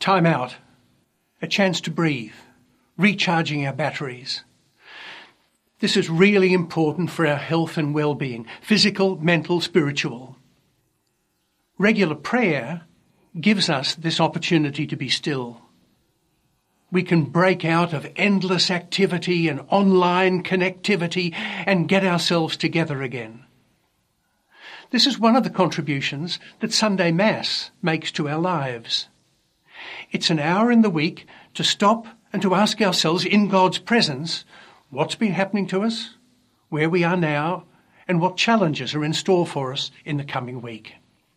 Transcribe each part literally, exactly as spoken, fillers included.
time out, a chance to breathe, recharging our batteries. This is really important for our health and well-being, physical, mental, spiritual. Regular prayer gives us this opportunity to be still. We can break out of endless activity and online connectivity and get ourselves together again. This is one of the contributions that Sunday Mass makes to our lives. It's an hour in the week to stop and to ask ourselves in God's presence what's been happening to us, where we are now, and what challenges are in store for us in the coming week.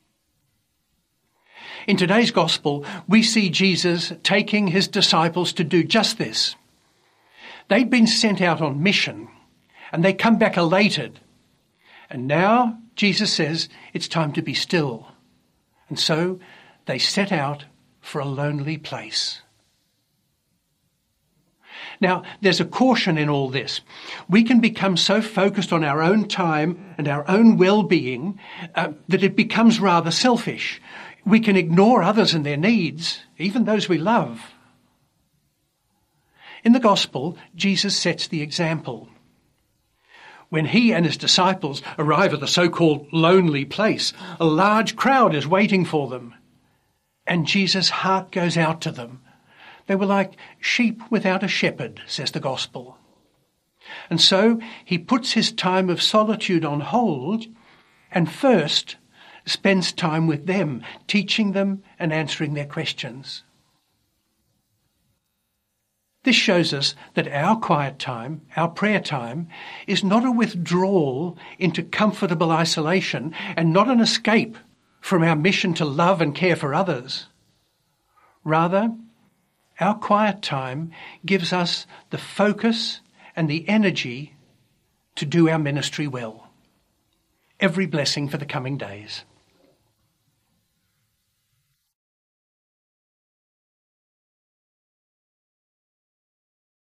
In today's Gospel, we see Jesus taking his disciples to do just this. They'd been sent out on mission, and they come back elated. And now Jesus says it's time to be still. And so they set out for a lonely place. Now, there's a caution in all this. We can become so focused on our own time and our own well-being uh, that it becomes rather selfish. We can ignore others and their needs, even those we love. In the Gospel, Jesus sets the example. When he and his disciples arrive at the so-called lonely place, a large crowd is waiting for them. And Jesus' heart goes out to them. They were like sheep without a shepherd, says the Gospel. And so he puts his time of solitude on hold and first spends time with them, teaching them and answering their questions. This shows us that our quiet time, our prayer time, is not a withdrawal into comfortable isolation and not an escape from our mission to love and care for others. Rather, our quiet time gives us the focus and the energy to do our ministry well. Every blessing for the coming days.